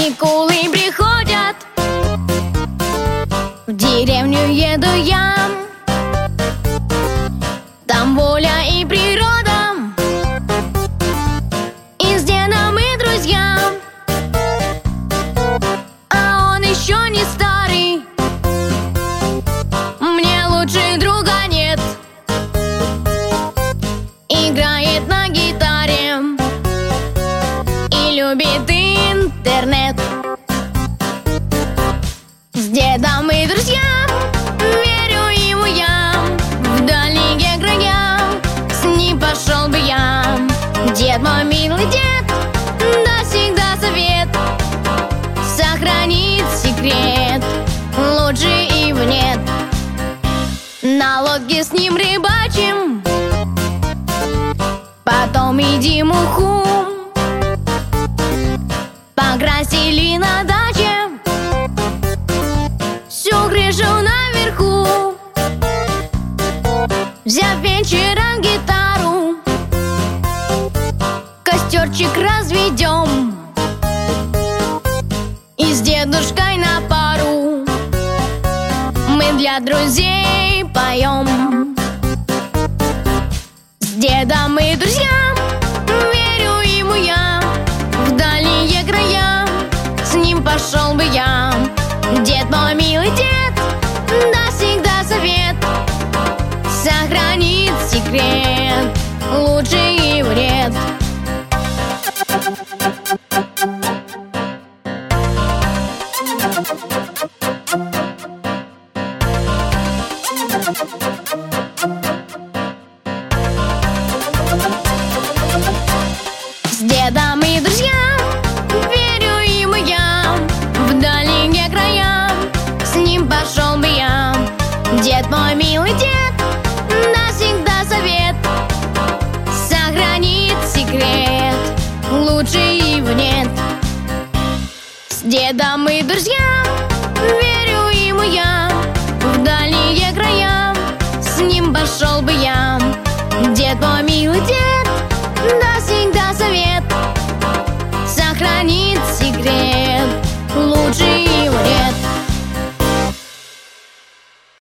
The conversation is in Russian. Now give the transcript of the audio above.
Каникулы приходят, в деревню еду я. Там воля и природа, и с дедом и друзья. А он еще не старый, мне лучше друга нет. Играет на гитаре и любит интернет. С дедом и друзья, верю ему я, в дальние края с ним пошел бы я. Дед мой милый дед, да всегда совет, сохранит секрет, лучше его нет. На лодке с ним рыбачим, потом едим уху. Покрасили на даче всю крышу наверху. Взяв вечером гитару, костерчик разведем и с дедушкой на пару мы для друзей поем. С дедом и друзьям, верю ему я, в дальние края с ним пошел бы я. Дед мой милый дед, да всегда совет, сохранит секрет, лучше его нет. С дедом и друзьям, верю ему я, в дальние края с ним пошел бы я. Дед мой милый дед, да всегда совет, сохранит секрет, лучше его нет. С дедом и друзьям, верю ему я, в дальние края с ним пошел бы я. Дед мой милый дед, да всегда совет, сохранит секрет.